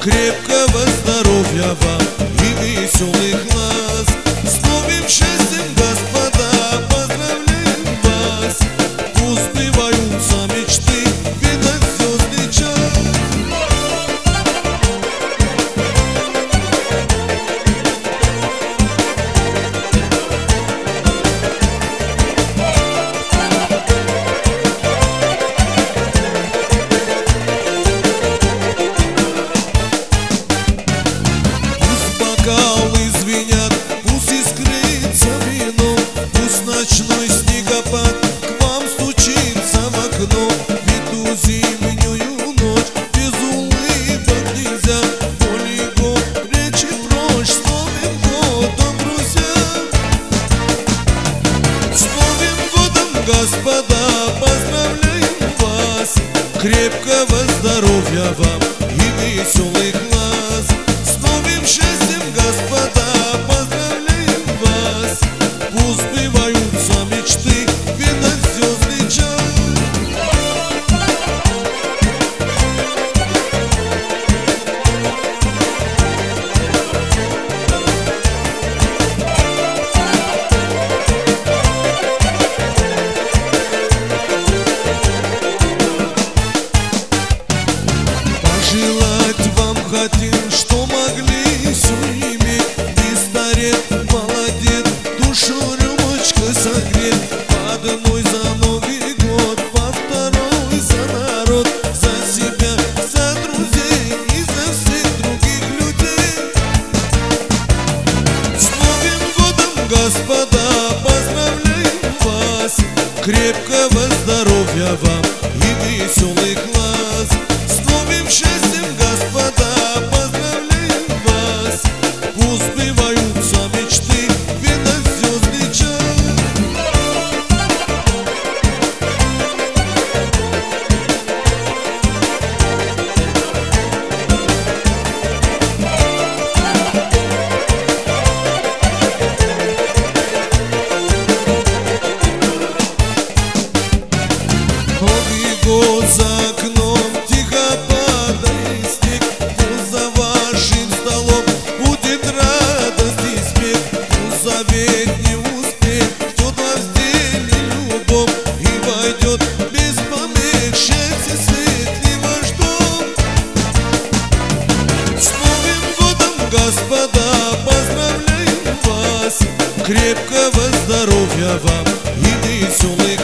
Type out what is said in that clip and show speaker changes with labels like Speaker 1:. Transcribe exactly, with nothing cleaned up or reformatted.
Speaker 1: Крепкого здоровья вам и веселых глаз. С новым счастьем, господа, поздравляем вас. Пусть сбываются мечты, видать звездный час. Бокалы звенят, пусть искрится вино, пусть ночной снегопад к вам стучится в окно. В эту зимнюю ночь без улыбок нельзя, полегон речи прочь, с Новым годом, друзья. С Новым годом, господа, поздравляем вас. Крепкого здоровья вам и веселых глаз. С новым счастьем, господа, поздравляем вас. Пусть сбываются мечты, видать звездный час. Пожелать вам хотим, что могли все иметь. И старет, молодец, душу рюмочкой согреть. По одной за Новый год, по второй за народ, за себя, за друзей и за всех других людей. С Новым годом, господа, поздравляем вас. Крепкого здоровья вам и веселых глаз. С новым счастьем, господа, поздравляем вас. Пусть сбываются мечты, видать звездный час. Новый год за окном, тихо падает снег. Пусть за вашим столом будет радость и смех. Пусть завет не успех, ждет вас день и любовь. И войдет без помех счастье, светлый ваш дом. С Новым годом, господа, поздравляем вас. Крепкого здоровья вам и веселых